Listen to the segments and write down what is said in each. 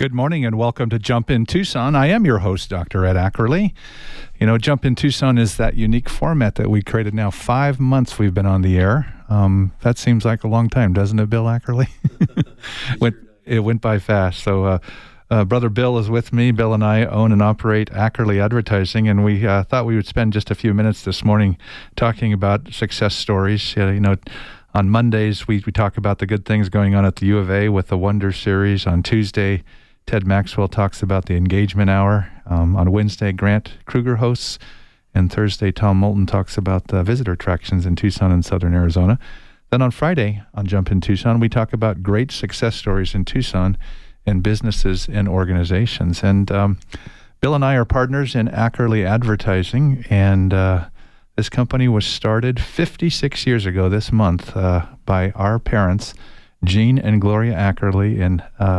Good morning and welcome to Jump in Tucson. I am your host, Dr. Ed Ackerley. You know, Jump in Tucson is that unique format that we created now. 5 months we've been on the air. That seems like a long time, doesn't it, Bill Ackerley? It went by fast. So Brother Bill is with me. Bill and I own and operate Ackerley Advertising, and we thought we would spend just a few minutes this morning talking about success stories. On Mondays, we talk about the good things going on at the U of A with the Wonder Series. On Tuesday, Ted Maxwell talks about the Engagement Hour. On Wednesday, Grant Kruger hosts. And Thursday, Tom Moulton talks about the visitor attractions in Tucson and Southern Arizona. Then on Friday, on Jump in Tucson, we talk about great success stories in Tucson and businesses and organizations. And Bill and I are partners in Ackerley Advertising, and this company was started 56 years ago this month by our parents, Gene and Gloria Ackerley, in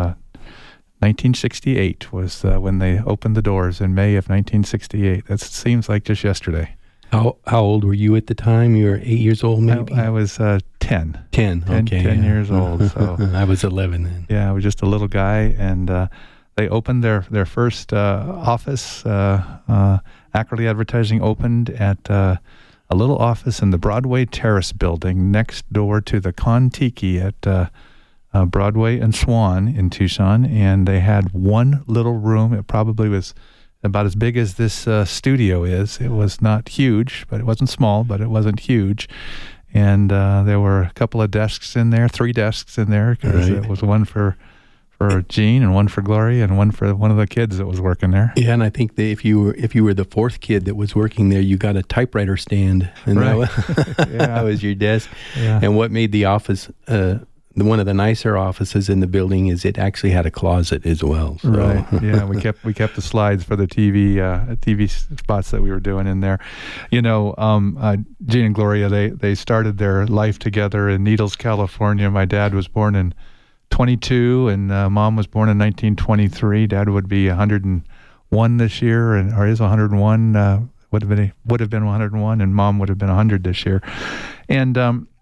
1968 was when they opened the doors in May of 1968. That seems like just yesterday. How old were you at the time? You were 8 years old, maybe? I was 10. 10, okay. 10 years old. So I was 11 then. Yeah, I was just a little guy, and they opened their first office. Ackerley Advertising opened at a little office in the Broadway Terrace building next door to the Kon-Tiki at Broadway and Swan in Tucson, and they had one little room. It probably was about as big as this studio is. It was not huge, but it wasn't small, but it wasn't huge. And there were a couple of desks in there, 3 desks in there, because it was one for Gene and one for Gloria and one for one of the kids that was working there. Yeah, and I think that if you were the fourth kid that was working there, you got a typewriter stand, and that was your desk. Yeah. And what made the office one of the nicer offices in the building is it actually had a closet as well. So. Right. Yeah, we kept the slides for the TV spots that we were doing in there. You know, Gene and Gloria, they started their life together in Needles, California. My dad was born in 22, and Mom was born in 1923. Dad would be 101 this year, or is 101. Would have been 101, and Mom would have been 100 this year. And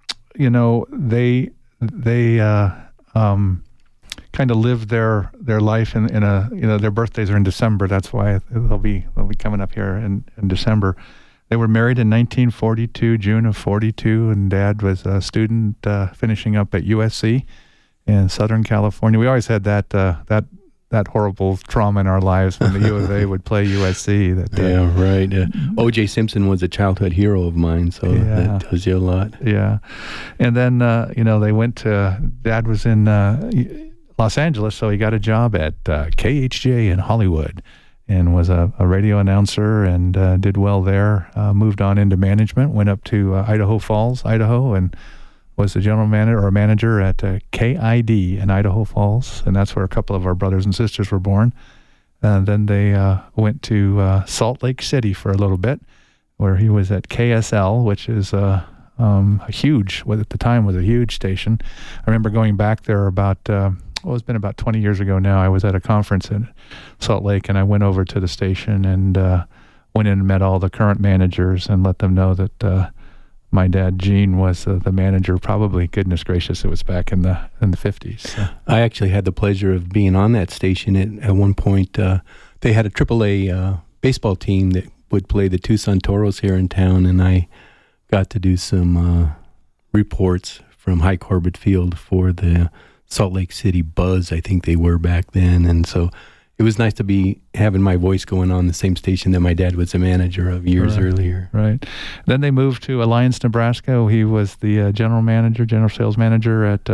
they kind of lived their life in a their birthdays are in December. That's why they'll be coming up here in December. They were married in 1942, June of 42, and Dad was a student finishing up at USC in Southern California. We always had that horrible trauma in our lives when the U of A would play USC. Yeah, right. O.J. Simpson was a childhood hero of mine, so that tells you a lot. Yeah. And then, they went to, Dad was in Los Angeles, so he got a job at KHJ in Hollywood and was a radio announcer and did well there. Moved on into management, went up to Idaho Falls, Idaho, and was the general manager at KID in Idaho Falls, and that's where a couple of our brothers and sisters were born. Then they went to Salt Lake City for a little bit, where he was at KSL, which is a huge, what at the time was a huge station. I remember going back there about, it's been about 20 years ago now. I was at a conference in Salt Lake, and I went over to the station and went in and met all the current managers and let them know that my dad, Gene, was the manager. Probably, goodness gracious, it was back in the 50s. So. I actually had the pleasure of being on that station at one point. They had a AAA baseball team that would play the Tucson Toros here in town, and I got to do some reports from High Corbett Field for the Salt Lake City Buzz, I think they were back then, and so it was nice to be having my voice going on the same station that my dad was a manager of years earlier. Right. Then they moved to Alliance, Nebraska. He was the general sales manager at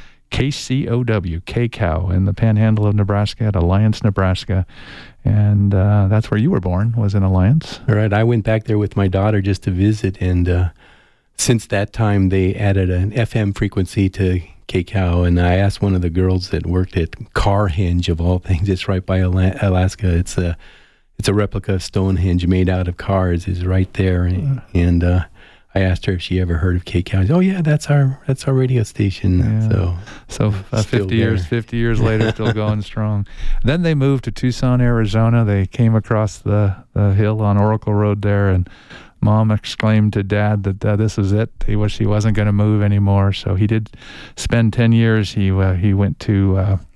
KCOW, in the Panhandle of Nebraska at Alliance, Nebraska. And that's where you were born, was in Alliance. All right. I went back there with my daughter just to visit, and since that time they added an FM frequency to KCOW, and I asked one of the girls that worked at Carhenge, of all things, it's right by Alaska. It's a replica of Stonehenge made out of cars, is right there. And I asked her if she ever heard of KCOW. She said, "Oh yeah, that's our radio station." Yeah. So 50 years later, still going strong. Then they moved to Tucson, Arizona. They came across the hill on Oracle Road there, and Mom exclaimed to Dad that this is it. He wished he wasn't going to move anymore. So he did spend 10 years. He went to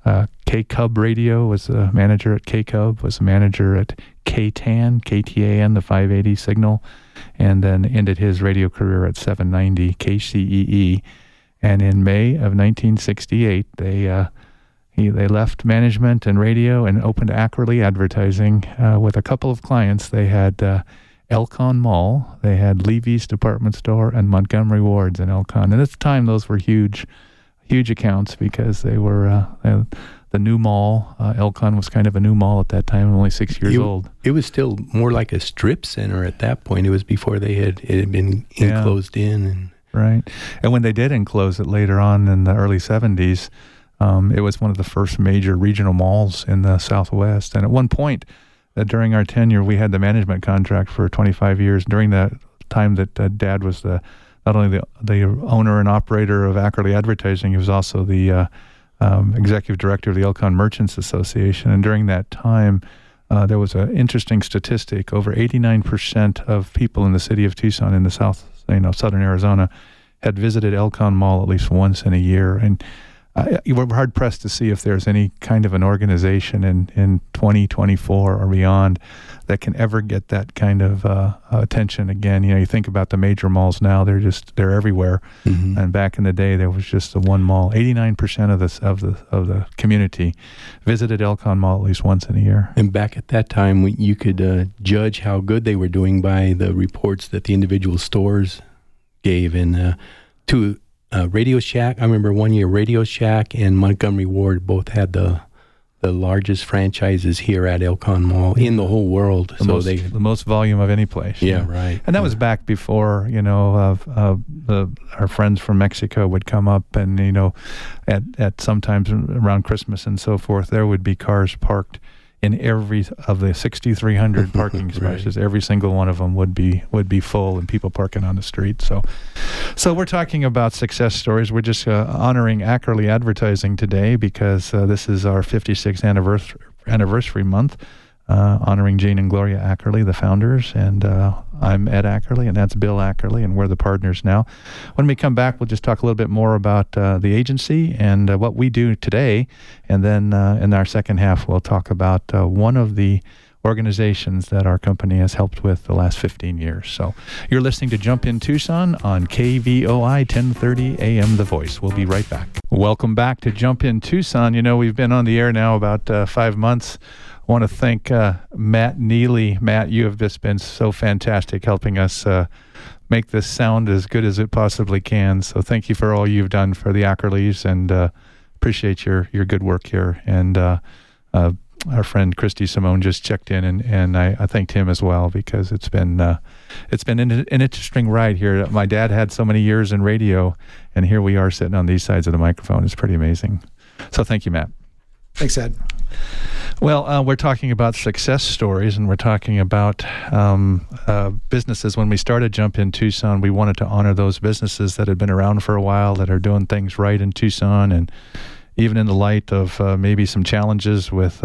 K-Cub Radio, was a manager at K-Cub, was a manager at KTAN, KTAN, the 580 signal, and then ended his radio career at 790 KCEE. And in May of 1968, they left management and radio and opened Ackerly Advertising with a couple of clients. They had Elcon Mall, they had Levy's Department Store, and Montgomery Ward's in Elcon. And at the time, those were huge accounts because they were the new mall. Elcon was kind of a new mall at that time, only 6 years old. It was still more like a strip center at that point. It was before it had been enclosed in. Right. And when they did enclose it later on in the early 70s, it was one of the first major regional malls in the Southwest. And at one point, during our tenure, we had the management contract for 25 years. During that time that Dad was not only the owner and operator of Ackerly Advertising, he was also the executive director of the Elcon Merchants Association. And during that time, there was an interesting statistic. Over 89% of people in the city of Tucson in the southern Arizona had visited Elcon Mall at least once in a year. And you were hard-pressed to see if there's any kind of an organization in 2024 or beyond that can ever get that kind of attention again. You think about the major malls now; they're everywhere. Mm-hmm. And back in the day, there was just the one mall. 89% of the community visited Elcon Mall at least once in a year. And back at that time, you could judge how good they were doing by the reports that the individual stores gave. And Radio Shack, I remember one year Radio Shack and Montgomery Ward both had the largest franchises here at Elcon Mall in the whole world. The most volume of any place. Yeah, right. And that was back before, our friends from Mexico would come up and, at sometimes around Christmas and so forth, there would be cars parked in every of the 6,300 parking spaces. Right. Every single one of them would be full and people parking on the street. So we're talking about success stories. We're just honoring Ackerly Advertising today because this is our 56th anniversary month, honoring Gene and Gloria Ackerly, the founders. And I'm Ed Ackerly, and that's Bill Ackerly, and we're the partners now. When we come back, we'll just talk a little bit more about the agency and what we do today. And then in our second half, we'll talk about one of the organizations that our company has helped with the last 15 years. So you're listening to Jump In Tucson on KVOI 1030 AM The Voice. We'll be right back. Welcome back to Jump In Tucson. We've been on the air now about 5 months. I want to thank Matt Neely. Matt, you have just been so fantastic helping us make this sound as good as it possibly can. So thank you for all you've done for the Ackerleys, and appreciate your good work here. And our friend Christy Simone just checked in, and I thanked him as well because it's been an interesting ride here. My dad had so many years in radio, and here we are sitting on these sides of the microphone. It's pretty amazing. So thank you, Matt. Thanks, Ed. Well, we're talking about success stories, and we're talking about businesses. When we started Jump In Tucson, we wanted to honor those businesses that had been around for a while, that are doing things right in Tucson, and even in the light of maybe some challenges with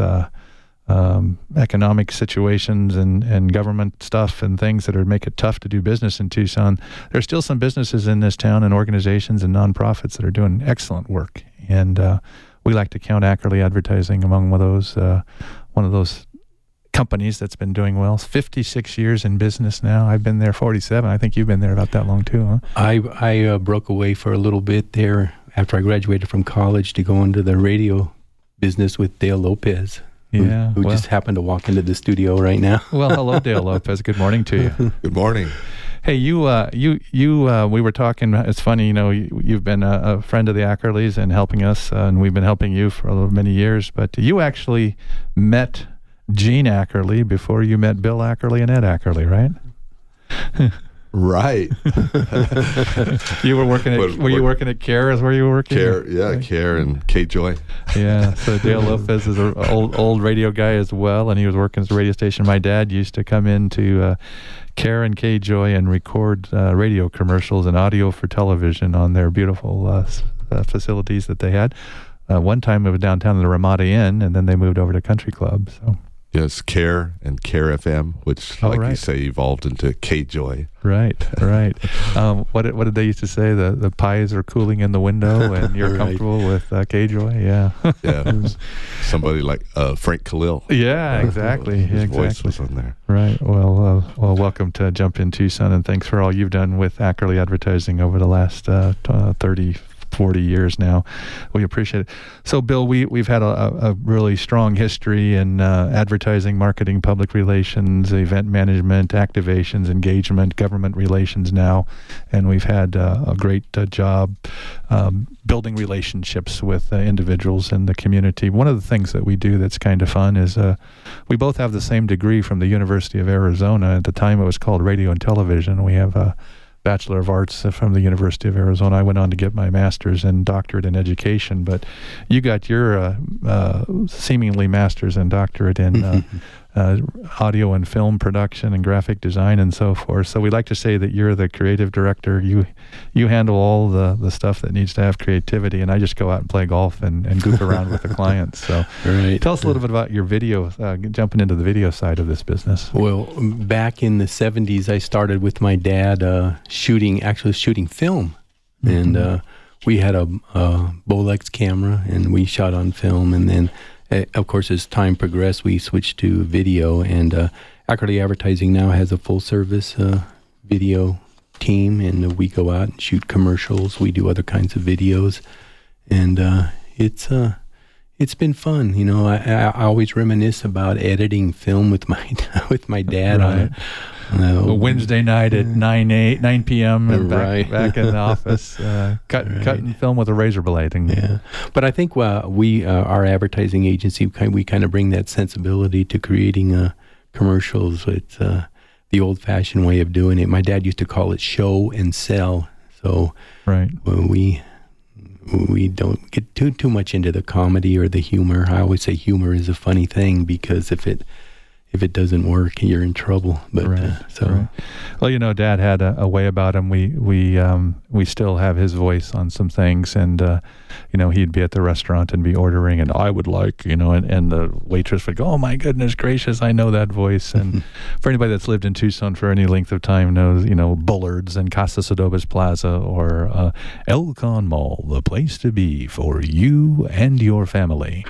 economic situations and government stuff and things that make it tough to do business in Tucson, there's still some businesses in this town and organizations and nonprofits that are doing excellent work. And we like to count Ackerly Advertising among one of those companies that's been doing well. 56 years in business now. I've been there 47. I think you've been there about that long too, huh? I broke away for a little bit there after I graduated from college to go into the radio business with Dale Lopez, who just happened to walk into the studio right now. Well, hello, Dale Lopez. Good morning to you. Good morning. Hey, we were talking, it's funny, you've been a friend of the Ackerleys and helping us, and we've been helping you for many years, but you actually met Gene Ackerly before you met Bill Ackerly and Ed Ackerly, right? Right. You were working at, were you working at CARE is where you were working? CARE, yeah, CARE and Kate Joy. Yeah, so Dale Lopez is an old radio guy as well, and he was working at a radio station. My dad used to come into CARE and Kate Joy and record radio commercials and audio for television on their beautiful facilities that they had. One time it was downtown in the Ramada Inn, and then they moved over to Country Club. So Yes, CARE and CARE FM, which, you right. say, evolved into K-Joy. Right. What did they used to say? The pies are cooling in the window, and you're Right. comfortable with K-Joy? Yeah. Yeah, somebody like Frank Khalil. Yeah, exactly. His exactly. voice was on there. Right. Well, welcome to Jump in Tucson, and thanks for all you've done with Ackerly Advertising over the last 30, 40 years now. We appreciate it. So, Bill, we've had a really strong history in advertising, marketing, public relations, event management, activations, engagement, government relations now, and we've had a great job building relationships with individuals in the community. One of the things that we do that's kind of fun is we both have the same degree from the University of Arizona. At the time, it was called Radio and Television. We have a Bachelor of Arts from the University of Arizona. I went on to get my master's and doctorate in education, but you got your seemingly master's and doctorate in audio and film production and graphic design and so forth. So we like to say that you're the creative director. You handle all the stuff that needs to have creativity, and I just go out and play golf and goof around with the clients. So tell us a little bit about your video, jumping into the video side of this business. Well, back in the 70s, I started with my dad shooting film. Mm-hmm. And we had a Bolex camera, and we shot on film. And then, of course, as time progressed, we switched to video. And Ackerly Advertising now has a full-service video team, and we go out and shoot commercials. We do other kinds of videos. And it's been fun. You know, I always reminisce about editing film with my dad on a Wednesday night at 9 p.m. and back in the office, cutting film with a razor blade. Yeah, but I think our advertising agency, we kind of bring that sensibility to creating commercials. It's the old-fashioned way of doing it. My dad used to call it show and sell. So we don't get too much into the comedy or the humor. I always say humor is a funny thing, because if it doesn't work, you're in trouble. But well, you know, Dad had a way about him. We still have his voice on some things, and you know, he'd be at the restaurant and be ordering, and I would like, you know, and the waitress would go, "Oh my goodness gracious, I know that voice." And for anybody that's lived in Tucson for any length of time knows, you know, Bullard's and Casa Sadobas Plaza or El Con Mall, the place to be for you and your family,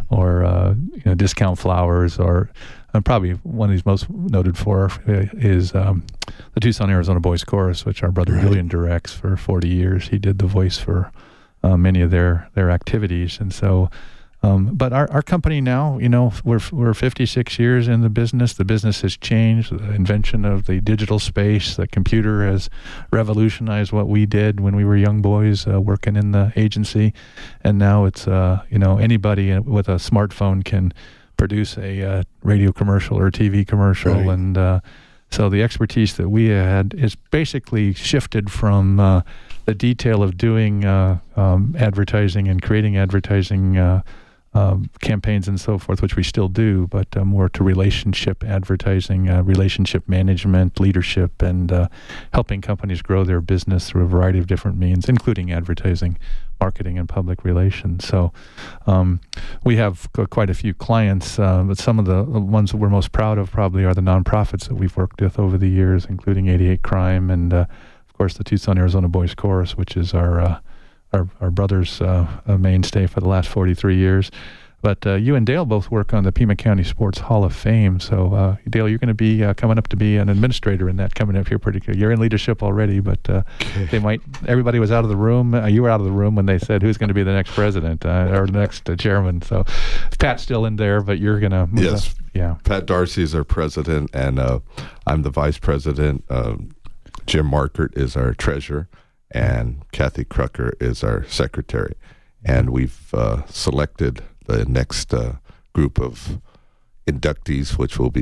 or you know, Discount Flowers, or probably one of these most noted for is the Tucson, Arizona Boys Chorus, which our brother Julian directs for 40 years. He did the voice for many of their activities. And so, but our company now, you know, we're 56 years in the business. The business has changed. The invention of the digital space, the computer has revolutionized what we did when we were young boys working in the agency. And now it's, you know, anybody with a smartphone can produce a radio commercial or a TV commercial. Right. And so the expertise that we had is basically shifted from the detail of doing advertising and creating advertising campaigns and so forth, which we still do, but more to relationship advertising, relationship management, leadership, and helping companies grow their business through a variety of different means, including advertising, marketing, and public relations. So we have quite a few clients, but some of the ones that we're most proud of probably are the nonprofits that we've worked with over the years, including 88 Crime and, of course, the Tucson, Arizona Boys Chorus, which is our brother's mainstay for the last 43 years. But you and Dale both work on the Pima County Sports Hall of Fame. So, Dale, you're going to be coming up to be an administrator in that coming up here pretty good. You're in leadership already, but everybody was out of the room. You were out of the room when they said who's going to be the next president or next chairman. So Pat's still in there, but you're going to move. Yes. Yeah. Pat Darcy is our president, and I'm the vice president. Jim Markert is our treasurer, and Kathy Crucker is our secretary. And we've selected the next group of inductees, which will be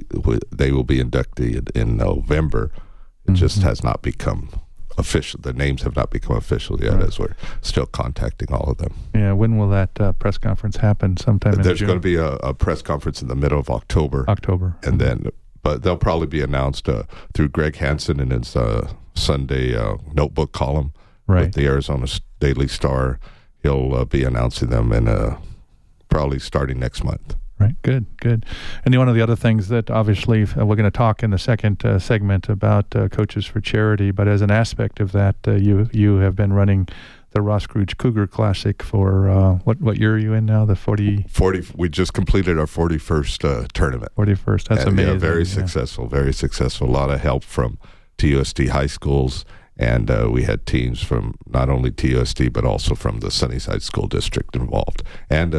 inducted in November. It just has not become official. The names have not become official yet, as we're still contacting all of them. Yeah, when will that press conference happen? Sometime in June? There's going to be a press conference in the middle of October. And then, but they'll probably be announced through Greg Hansen in his Sunday notebook column with the Arizona Daily Star. He'll be announcing them in probably starting next month. Right. Good. And one of the other things that obviously we're going to talk in the second segment about Coaches for Charity, but as an aspect of that, you have been running the Ross Scrooge Cougar Classic for what year are you in now? The 40. We just completed our 41st tournament. 41st. That's amazing. Yeah, very successful. Very successful. A lot of help from TUSD high schools. And we had teams from not only TUSD, but also from the Sunnyside School District involved, and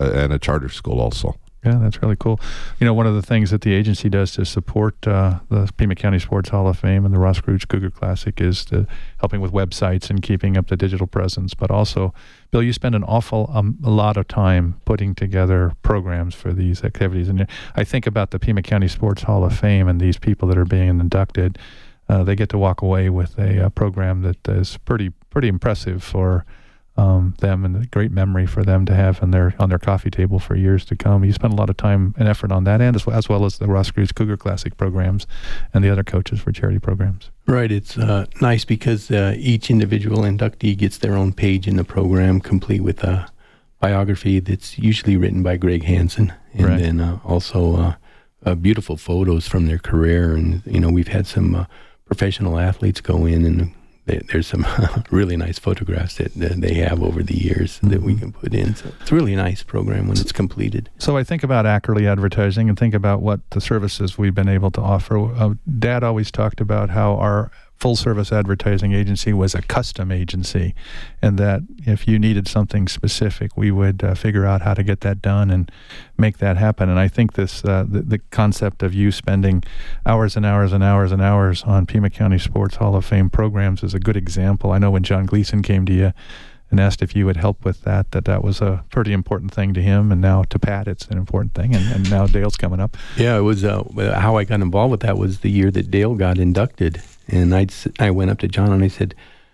a charter school also. Yeah, that's really cool. One of the things that the agency does to support the Pima County Sports Hall of Fame and the Ross Scrooge Cougar Classic is helping with websites and keeping up the digital presence. But also, Bill, you spend an awful a lot of time putting together programs for these activities. And I think about the Pima County Sports Hall of Fame and these people that are being inducted. They get to walk away with a program that is pretty impressive for them, and a great memory for them to have on their coffee table for years to come. You spend a lot of time and effort on that, and as well as the Ross Scrooge Cougar Classic programs and the other Coaches for Charity programs. Right. It's nice because each individual inductee gets their own page in the program, complete with a biography that's usually written by Greg Hansen, and then also beautiful photos from their career. And we've had some professional athletes go in, and there's some really nice photographs that they have over the years that we can put in. So it's a really nice program when it's completed. So I think about Ackerly Advertising and think about what the services we've been able to offer. Dad always talked about how our full-service advertising agency was a custom agency, and that if you needed something specific, we would figure out how to get that done and make that happen. And I think this the concept of you spending hours and hours and hours and hours on Pima County Sports Hall of Fame programs is a good example. I know when John Gleason came to you and asked if you would help with that was a pretty important thing to him, and now to Pat it's an important thing, and now Dale's coming up. Yeah, it was how I got involved with that was the year that Dale got inducted. And I went up to John and I said,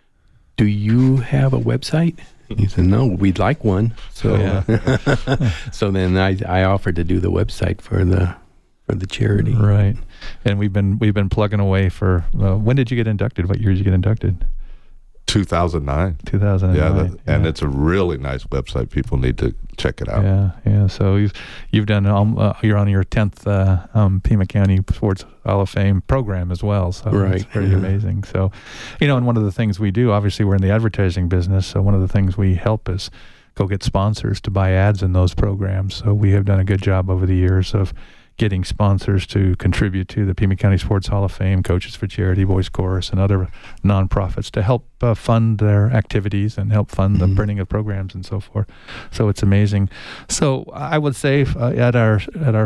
"Do you have a website?" He said, "No, we'd like one." So, so then I offered to do the website for the charity. Right, and we've been plugging away for. When did you get inducted? What year did you get inducted? 2009. 2009. Yeah, and it's a really nice website. People need to check it out. Yeah. So you've done you're on your 10th Pima County Sports Hall of Fame program as well. So it's pretty amazing. So, and one of the things we do, obviously, we're in the advertising business. So one of the things we help is go get sponsors to buy ads in those programs. So we have done a good job over the years of getting sponsors to contribute to the Pima County Sports Hall of Fame, Coaches for Charity, Boys Chorus, and other nonprofits to help fund their activities and help fund the printing of programs and so forth. So it's amazing. So I would say at our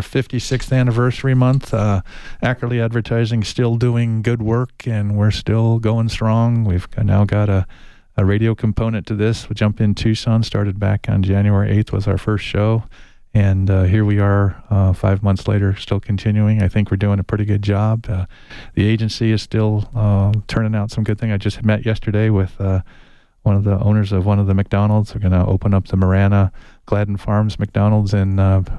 56th anniversary month, Ackerly Advertising still doing good work, and we're still going strong. We've now got a radio component to this. We Jump In Tucson started back on January 8th was our first show. And here we are 5 months later, still continuing. I think we're doing a pretty good job. The agency is still turning out some good things. I just met yesterday with one of the owners of one of the McDonald's. We're going to open up the Marana Gladden Farms McDonald's in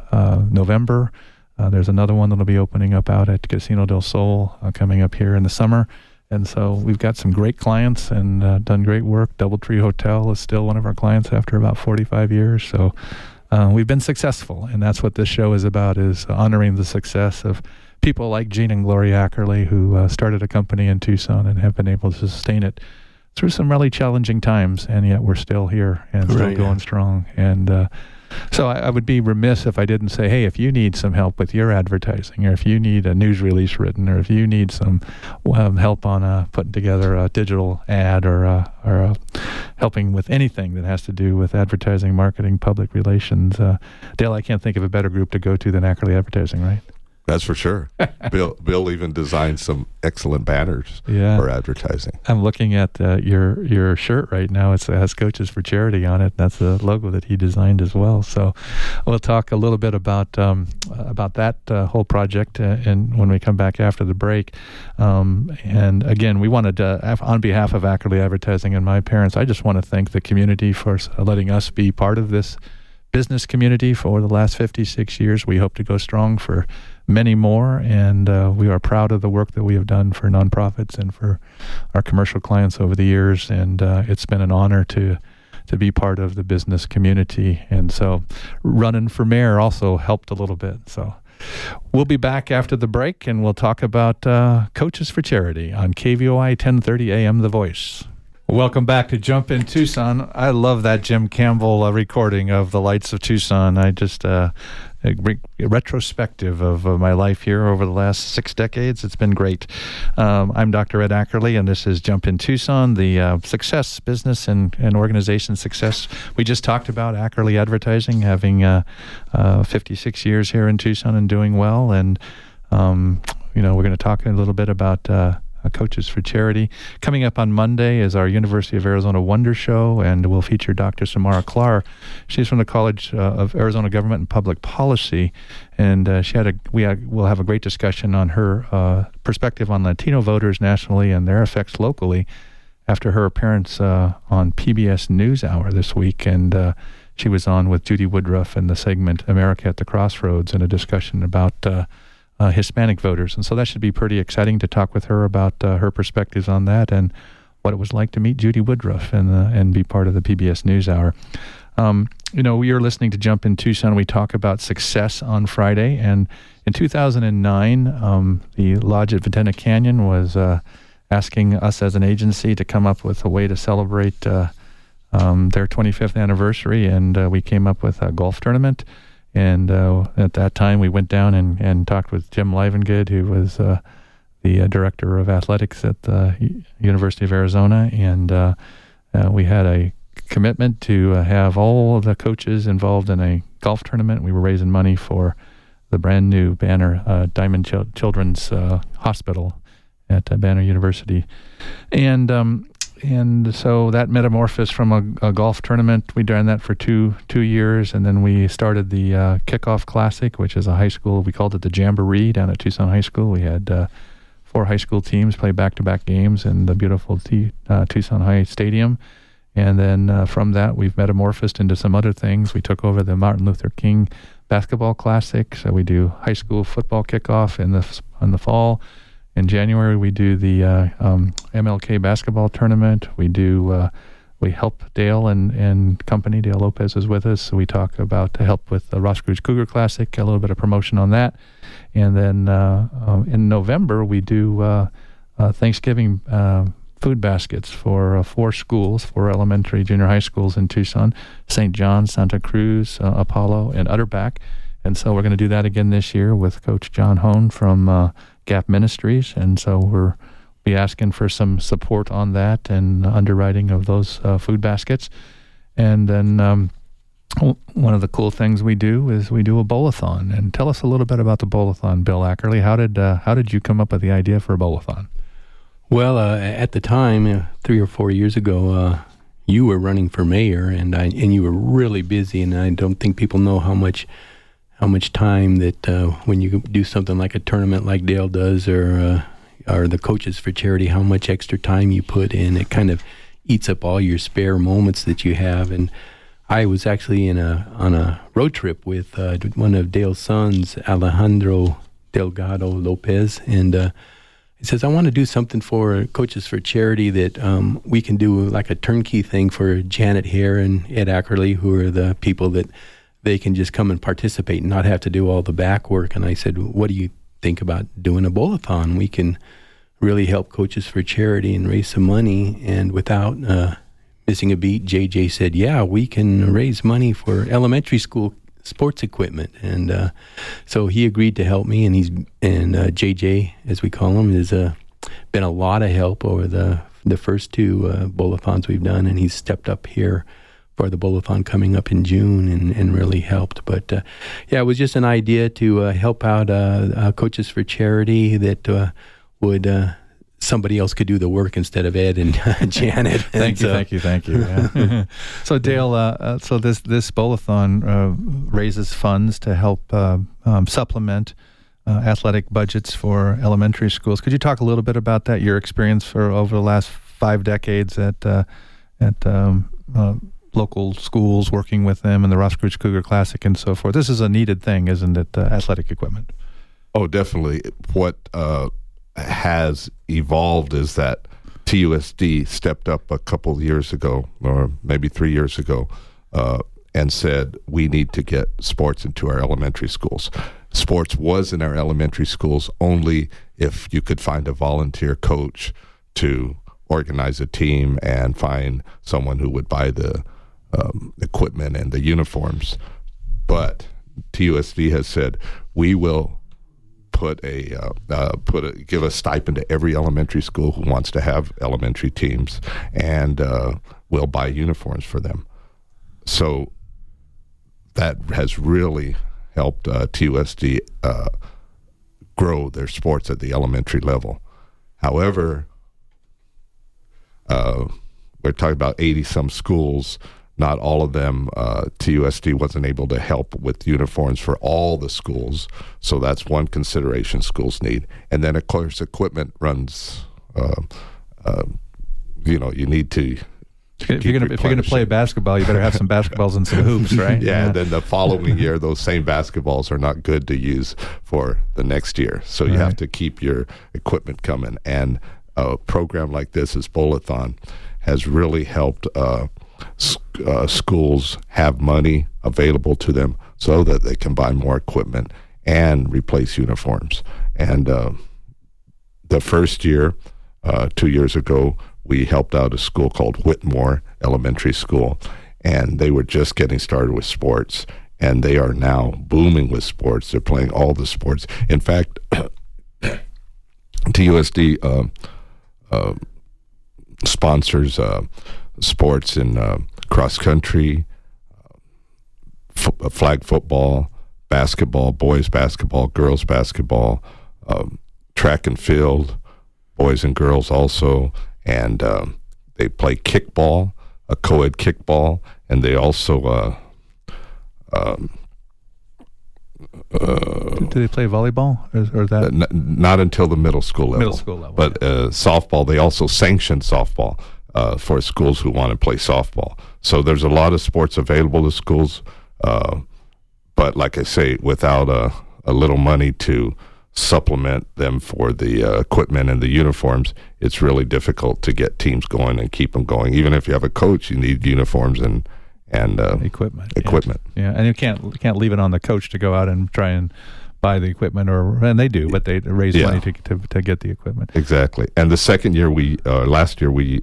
November. There's another one that'll be opening up out at Casino del Sol coming up here in the summer. And so we've got some great clients and done great work. Doubletree Hotel is still one of our clients after about 45 years. So we've been successful, and that's what this show is about, is honoring the success of people like Gene and Gloria Ackerly, who started a company in Tucson and have been able to sustain it through some really challenging times, and yet we're still here and still going strong. And so I would be remiss if I didn't say, hey, if you need some help with your advertising, or if you need a news release written, or if you need some help on putting together a digital ad, or helping with anything that has to do with advertising, marketing, public relations, Dale, I can't think of a better group to go to than Ackerly Advertising, right? That's for sure. Bill even designed some excellent banners for advertising. I'm looking at your shirt right now. It has Coaches for Charity on it. That's the logo that he designed as well. So we'll talk a little bit about that whole project and when we come back after the break. And again, we wanted to, on behalf of Ackerly Advertising and my parents, I just want to thank the community for letting us be part of this business community for the last 56 years. We hope to go strong for many more, and we are proud of the work that we have done for nonprofits and for our commercial clients over the years. And it's been an honor to to be part of the business community. And so running for mayor also helped a little bit. So we'll be back after the break, and we'll talk about Coaches for Charity on KVOI 1030 AM The Voice. Welcome back to Jump in Tucson. I love that Jim Campbell recording of the Lights of Tucson. I just a retrospective of my life here over the last 6 decades. It's been great. I'm Dr. Ed Ackerley, and this is Jump in Tucson, the success, business, and organization success. We just talked about Ackerley Advertising having 56 years here in Tucson and doing well. And, we're going to talk a little bit about Coaches for Charity. Coming up on Monday is our University of Arizona Wonder Show, and we'll feature Dr. Samara Klar. She's from the College of Arizona Government and Public Policy, and we'll have a great discussion on her perspective on Latino voters nationally and their effects locally after her appearance on PBS NewsHour this week. And she was on with Judy Woodruff in the segment America at the Crossroads in a discussion about Hispanic voters. And so that should be pretty exciting to talk with her about her perspectives on that and what it was like to meet Judy Woodruff and be part of the PBS NewsHour. We are listening to Jump in Tucson. We talk about success on Friday. And in 2009, the Lodge at Ventana Canyon was asking us as an agency to come up with a way to celebrate their 25th anniversary. And we came up with a golf tournament. And at that time, we went down and talked with Jim Livengood, who was the director of athletics at the University of Arizona. And we had a commitment to have all of the coaches involved in a golf tournament. We were raising money for the brand new Banner Diamond Children's Hospital at Banner University. And so that metamorphosed from a golf tournament. We done that for two years, and then we started the Kickoff Classic, which is a high school. We called it the Jamboree down at Tucson High School. We had 4 high school teams play back-to-back games in the beautiful Tucson High Stadium. And then from that, we've metamorphosed into some other things. We took over the Martin Luther King Basketball Classic, so we do high school football kickoff in the fall. In January, we do the MLK basketball tournament. We help Dale and company. Dale Lopez is with us. So we talk about to help with the Roscruz Cougar Classic, a little bit of promotion on that. And then in November, we do Thanksgiving food baskets for 4 schools, 4 elementary, junior high schools in Tucson, St. John, Santa Cruz, Apollo, and Utterback. And so we're going to do that again this year with Coach John Hone from Gap Ministries, and so we'll be asking for some support on that and underwriting of those food baskets. And then one of the cool things we do is we do a bowl-a-thon. And tell us a little bit about the bowl-a-thon, Bill Ackerley. How did you come up with the idea for a bowl-a-thon? Well, at the time, 3 or 4 years ago, you were running for mayor, and you were really busy, and I don't think people know how much time that when you do something like a tournament like Dale does or the Coaches for Charity, how much extra time you put in. It kind of eats up all your spare moments that you have. And I was actually on a road trip with one of Dale's sons, Alejandro Delgado Lopez, and he says, I want to do something for Coaches for Charity that we can do like a turnkey thing for Janet Hare and Ed Ackerley, who are the people that they can just come and participate and not have to do all the back work. And I said, what do you think about doing a bowl-a-thon? We can really help Coaches for Charity and raise some money. And without missing a beat, JJ said, yeah, we can raise money for elementary school sports equipment. And so he agreed to help me. And JJ, as we call him, has been a lot of help over the first 2 bowl-a-thons we've done. And he's stepped up here for the bowl-a-thon coming up in June and really helped. But it was just an idea to help out Coaches for Charity that would somebody else could do the work instead of Ed and Janet. Thank you. Yeah. So Dale, so this bowl-a-thon raises funds to help supplement athletic budgets for elementary schools. Could you talk a little bit about that? Your experience for over the last 5 decades at local schools, working with them in the Roscruz Cougar Classic and so forth. This is a needed thing, isn't it, athletic equipment? Oh, definitely. What has evolved is that TUSD stepped up a couple of years ago, or maybe 3 years ago, and said, we need to get sports into our elementary schools. Sports was in our elementary schools only if you could find a volunteer coach to organize a team and find someone who would buy the equipment and the uniforms. But TUSD has said, we will give a stipend to every elementary school who wants to have elementary teams, and we'll buy uniforms for them. So that has really helped TUSD grow their sports at the elementary level. However, we're talking about 80-some schools. Not all of them, TUSD wasn't able to help with uniforms for all the schools. So that's one consideration schools need. And then, of course, equipment runs, you need to... If you're going to play basketball, you better have some basketballs and some hoops, right? Yeah, and then the following year, those same basketballs are not good to use for the next year. So you have to keep your equipment coming. And a program like this, as Bowl-a-thon, has really helped schools have money available to them so that they can buy more equipment and replace uniforms. And the first year, 2 years ago, we helped out a school called Whitmore Elementary School, and they were just getting started with sports, and they are now booming with sports. They're playing all the sports. In fact, TUSD sponsors sports in cross country, flag football, basketball, boys basketball, girls basketball, track and field, boys and girls also, and they play kickball, a co-ed kickball, and they also do they play volleyball or that? Not until the middle school level. Middle school level, but softball. They also sanction softball for schools who want to play softball. So there's a lot of sports available to schools, but like I say, without a little money to supplement them for the equipment and the uniforms, it's really difficult to get teams going and keep them going. Even if you have a coach, you need uniforms and equipment. Yeah, and you can't leave it on the coach to go out and try and buy the equipment, and they do, but they raise money to get the equipment. Exactly. And the second year, last year we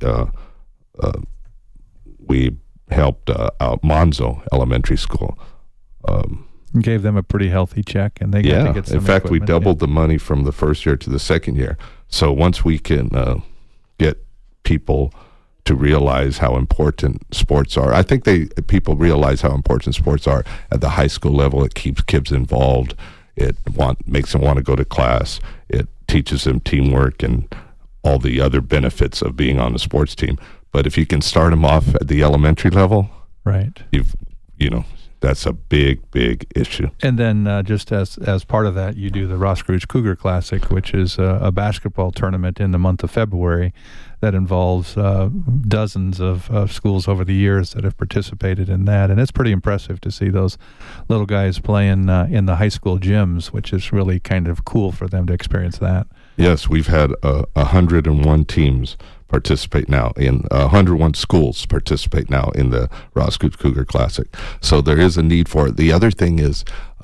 helped out Monzo Elementary School. Gave them a pretty healthy check, and they got to get some in fact, we equipment. doubled the money from the first year to the second year. So once we can get people to realize how important sports are, I think people realize how important sports are at the high school level. It keeps kids involved. It makes them want to go to class. It teaches them teamwork and all the other benefits of being on a sports team. But if you can start them off at the elementary level, right, that's a big issue. And then just as part of that, you do the Roscrooge Cougar Classic, which is a basketball tournament in the month of February that involves dozens of schools over the years that have participated in that. And it's pretty impressive to see those little guys playing in the high school gyms, which is really kind of cool for them to experience that. Yes, we've had 101 teams participate now, 101 schools participate now in the Roscrooge Cougar Classic. So there is a need for it. The other thing is,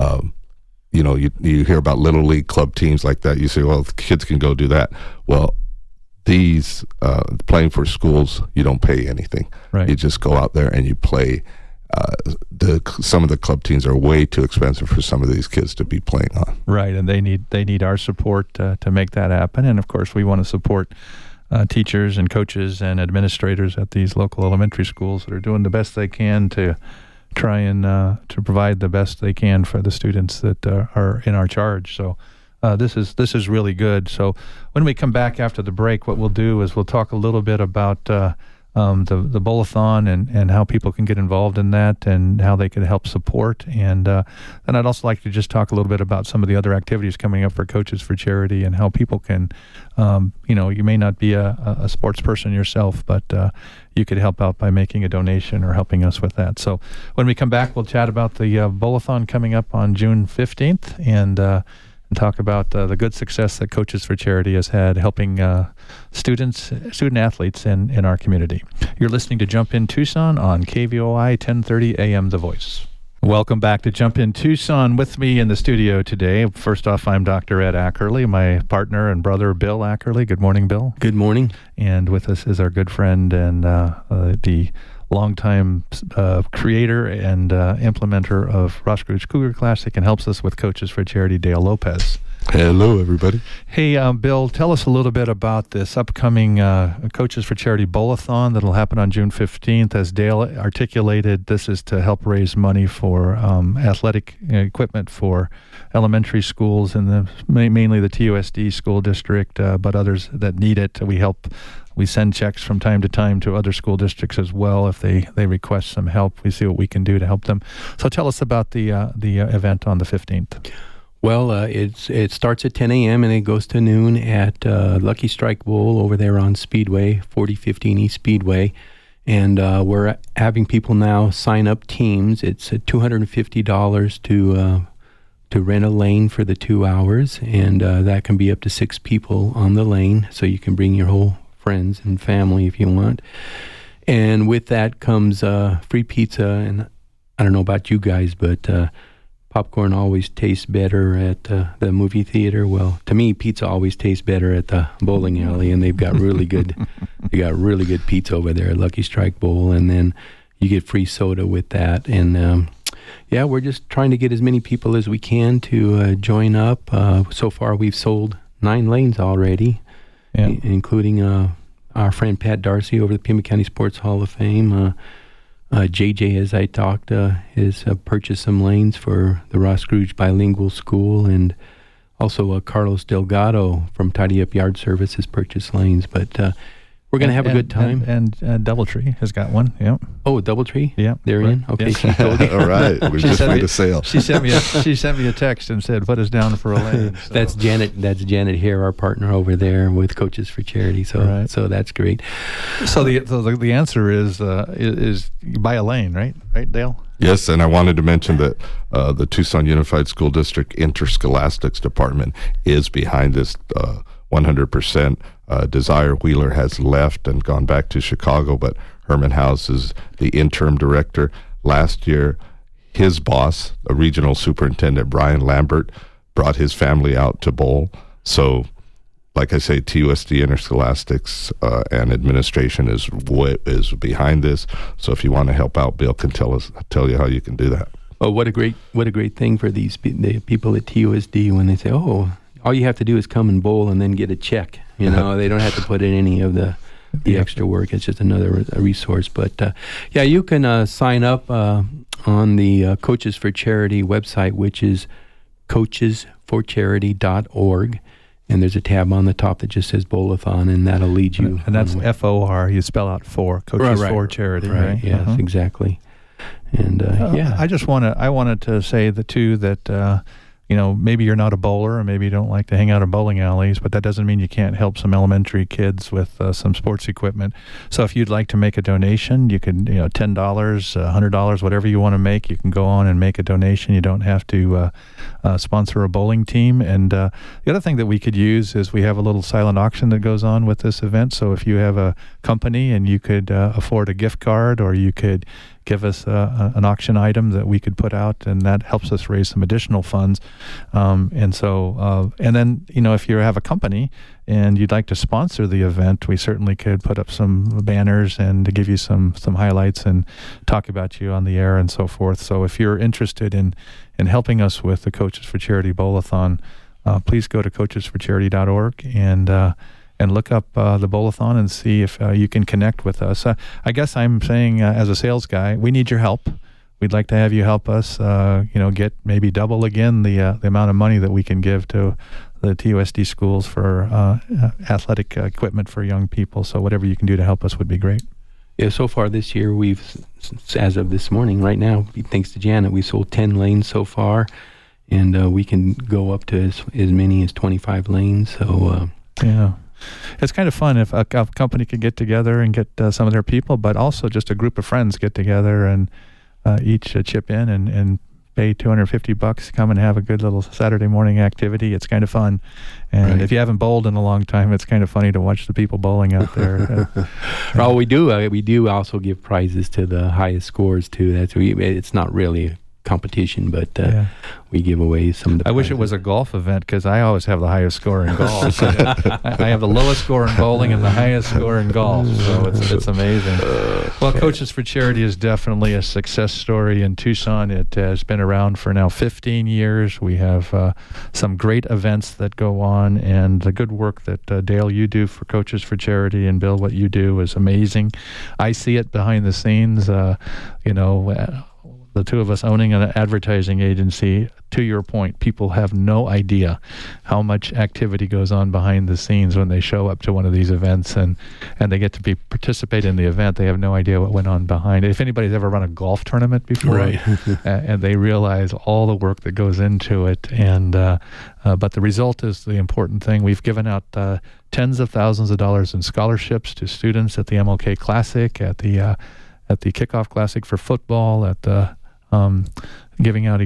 you hear about Little League club teams like that. You say, well, kids can go do that. Well, these playing for schools, you don't pay anything. Right. You just go out there and you play. Some of the club teams are way too expensive for some of these kids to be playing on. Right, and they need our support to make that happen. And of course, we want to support teachers and coaches and administrators at these local elementary schools that are doing the best they can to try and to provide the best they can for the students that are in our charge. So this is really good. So when we come back after the break, what we'll do is we'll talk a little bit about the Bowl-a-thon and how people can get involved in that and how they can help support. And then I'd also like to just talk a little bit about some of the other activities coming up for Coaches for Charity and how people can, you may not be a sports person yourself, but you could help out by making a donation or helping us with that. So when we come back, we'll chat about the Bowl-a-thon coming up on June 15th and and talk about the good success that Coaches for Charity has had helping student athletes in our community. You're listening to Jump In Tucson on KVOI 1030 AM The Voice. Welcome back to Jump In Tucson. With me in the studio today, first off, I'm Dr. Ed Ackerley, my partner and brother, Bill Ackerley. Good morning, Bill. Good morning. And with us is our good friend and the longtime creator and implementer of Ross Scrooge Cougar Classic and helps us with Coaches for Charity, Dale Lopez. Hello, everybody. Hey, Bill, tell us a little bit about this upcoming Coaches for Charity Bowl-a-thon that'll happen on June 15th. As Dale articulated, this is to help raise money for athletic equipment for elementary schools and mainly the TUSD school district, but others that need it. We send checks from time to time to other school districts as well if they request some help. We see what we can do to help them. So tell us about the event on the 15th. Well, it starts at 10 a.m. and it goes to noon at Lucky Strike Bowl over there on Speedway, 4015 East Speedway. And we're having people now sign up teams. It's $250 to rent a lane for the 2 hours, and that can be up to 6 people on the lane, so you can bring your whole friends and family if you want. And with that comes free pizza, and I don't know about you guys, but popcorn always tastes better at the movie theater. Well, to me, pizza always tastes better at the bowling alley, and they've got really good pizza over there at Lucky Strike Bowl, and then you get free soda with that. And we're just trying to get as many people as we can to join up. So far, we've sold 9 lanes already, including our friend Pat Darcy over the Pima County Sports Hall of Fame. JJ, as I talked, has purchased some lanes for the Ross Scrooge Bilingual School, and also Carlos Delgado from Tidy Up Yard Service has purchased lanes. But we're going to have a good time. And Doubletree has got one. Yeah. Oh, Doubletree? Yeah. They're right. in? Okay, Yeah. she told you. All right. We just made a sale. She sent me a text and said, "Put us down for a lane." So. That's Janet here, our partner over there with Coaches for Charity. So so that's great. So the answer is you buy a lane, right? Right, Dale? Yes, and I wanted to mention that the Tucson Unified School District Interscholastics Department is behind this 100%. Desire Wheeler has left and gone back to Chicago, but Herman House is the interim director. Last year, his boss, a regional superintendent, Brian Lambert, brought his family out to bowl. So, like I say, TUSD Interscholastics and administration is behind this. So if you want to help out, Bill can tell you how you can do that. Oh, what a great thing for the people at TUSD when they say, "Oh, all you have to do is come and bowl and then get a check." You know, they don't have to put in any of the extra work. It's just another resource. But you can sign up on the Coaches for Charity website, which is coachesforcharity.org. And there's a tab on the top that just says Bowl-a-thon, and that'll lead you. And that's FOR. You spell out for Coaches for Charity, right? Yes, exactly. And I wanted to say that maybe you're not a bowler, or maybe you don't like to hang out in bowling alleys, but that doesn't mean you can't help some elementary kids with some sports equipment. So if you'd like to make a donation, you can, $10, $100, whatever you want to make, you can go on and make a donation. You don't have to sponsor a bowling team. And the other thing that we could use is we have a little silent auction that goes on with this event. So if you have a company and you could afford a gift card, or you could give us an auction item that we could put out, and that helps us raise some additional funds. And then, if you have a company and you'd like to sponsor the event, we certainly could put up some banners and to give you some highlights and talk about you on the air and so forth. So if you're interested in helping us with the Coaches for Charity Bowl-a-thon, please go to coachesforcharity.org and look up the Bowl-a-thon and see if you can connect with us. I guess I'm saying, as a sales guy, we need your help. We'd like to have you help us, get maybe double again the amount of money that we can give to the TUSD schools for athletic equipment for young people. So whatever you can do to help us would be great. Yeah, so far this year, as of this morning, right now, thanks to Janet, we sold 10 lanes so far, and we can go up to as many as 25 lanes. So it's kind of fun if a company could get together and get some of their people, but also just a group of friends get together and each chip in and pay $250, come and have a good little Saturday morning activity. It's kind of fun. And if you haven't bowled in a long time, it's kind of funny to watch the people bowling out there. Well, we do also give prizes to the highest scores too. It's not really a competition, but we give away some of the prizes. I wish it was a golf event, because I always have the highest score in golf. I have the lowest score in bowling and the highest score in golf, so it's amazing. Well, Coaches for Charity is definitely a success story in Tucson. It has been around for now 15 years. We have some great events that go on, and the good work that Dale, you do for Coaches for Charity, and Bill, what you do is amazing. I see it behind the scenes, the two of us owning an advertising agency. To your point, people have no idea how much activity goes on behind the scenes when they show up to one of these events, and they get to participate in the event. They have no idea what went on behind it. If anybody's ever run a golf tournament before, and they realize all the work that goes into it, and but the result is the important thing. We've given out tens of thousands of dollars in scholarships to students at the MLK Classic, at the Kickoff Classic for football, at the giving out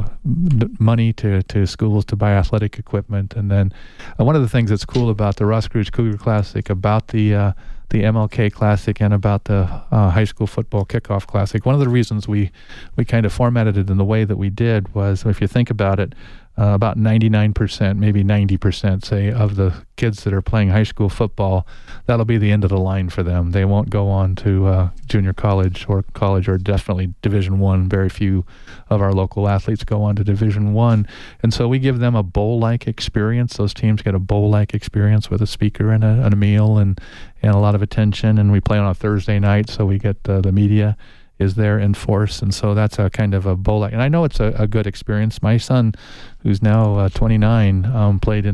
money to schools to buy athletic equipment. And then one of the things that's cool about the Ross Scrooge Cougar Classic, about the MLK Classic, and about the high school football kickoff classic, one of the reasons we kind of formatted it in the way that we did was, if you think about it, about 99%, maybe 90%, say, of the kids that are playing high school football, that'll be the end of the line for them. They won't go on to junior college or definitely Division I. Very few of our local athletes go on to Division I. And so we give them a bowl-like experience. Those teams get a bowl-like experience with a speaker and a meal and a lot of attention. And we play on a Thursday night, so we get the media is there in force, and so that's a kind of a bowl. And I know it's a good experience. My son, who's now 29, played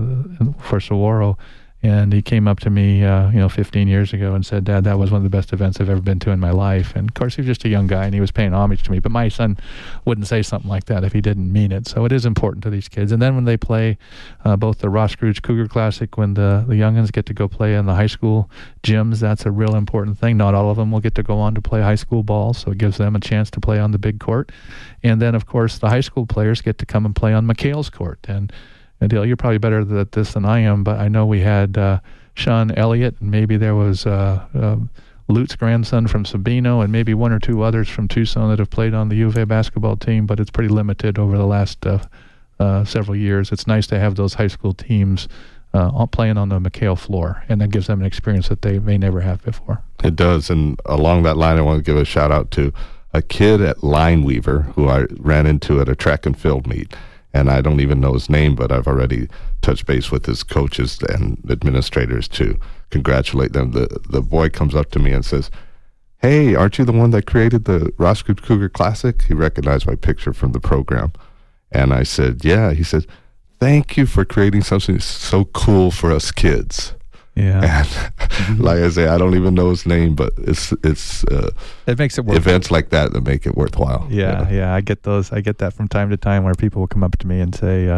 for Saguaro, and he came up to me 15 years ago and said, "Dad, that was one of the best events I've ever been to in my life." And of course, he was just a young guy, and he was paying homage to me, but my son wouldn't say something like that if he didn't mean it. So it is important to these kids. And then when they play both the Ross Scrooge Cougar Classic, when the youngins get to go play in the high school gyms, that's a real important thing. Not all of them will get to go on to play high school ball, so it gives them a chance to play on the big court. And then, of course, the high school players get to come and play on McHale's court. And Dale, you're probably better at this than I am, but I know we had Sean Elliott, and maybe there was Lute's grandson from Sabino, and maybe one or two others from Tucson that have played on the U of A basketball team, but it's pretty limited over the last several years. It's nice to have those high school teams playing on the McHale floor, and that gives them an experience that they may never have before. It does, and along that line, I want to give a shout-out to a kid at Lineweaver who I ran into at a track and field meet. And I don't even know his name, but I've already touched base with his coaches and administrators to congratulate them. The boy comes up to me and says, "Hey, aren't you the one that created the Ross Scrooge Cougar Classic?" He recognized my picture from the program. And I said, "Yeah." He said, "Thank you for creating something so cool for us kids." Yeah. And like I say, I don't even know his name, but it's it makes it worth events like that make it worthwhile. Yeah. I get that from time to time, where people will come up to me and say,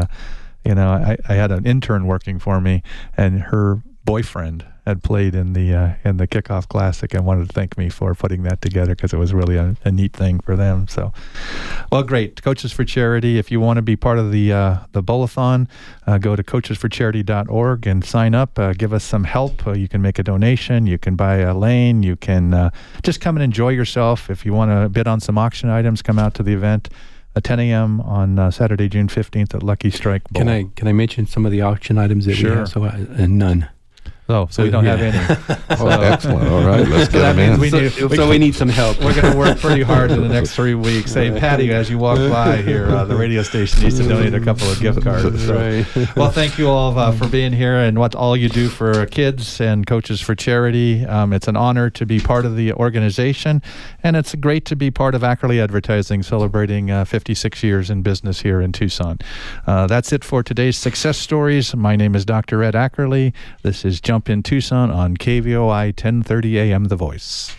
I had an intern working for me, and her boyfriend had played in the Kickoff Classic and wanted to thank me for putting that together, because it was really a neat thing for them. So, well, great. Coaches for Charity. If you want to be part of the bowl-a-thon, go to coachesforcharity.org and sign up. Give us some help. You can make a donation. You can buy a lane. You can just come and enjoy yourself. If you want to bid on some auction items, come out to the event at 10 a.m. on Saturday, June 15th at Lucky Strike Bowl. Can I mention some of the auction items that we have? None. Oh, so we don't have any. Excellent. All right, let's get them in. We need some help. We're going to work pretty hard in the next 3 weeks. Say, Patty, as you walk by here, the radio station needs to donate a couple of gift cards. So. Right. Well, thank you all for being here and what all you do for kids and Coaches for Charity. It's an honor to be part of the organization, and it's great to be part of Ackerly Advertising, celebrating 56 years in business here in Tucson. That's it for today's Success Stories. My name is Dr. Ed Ackerly. This is Jump in Tucson on KVOI 1030 AM The Voice.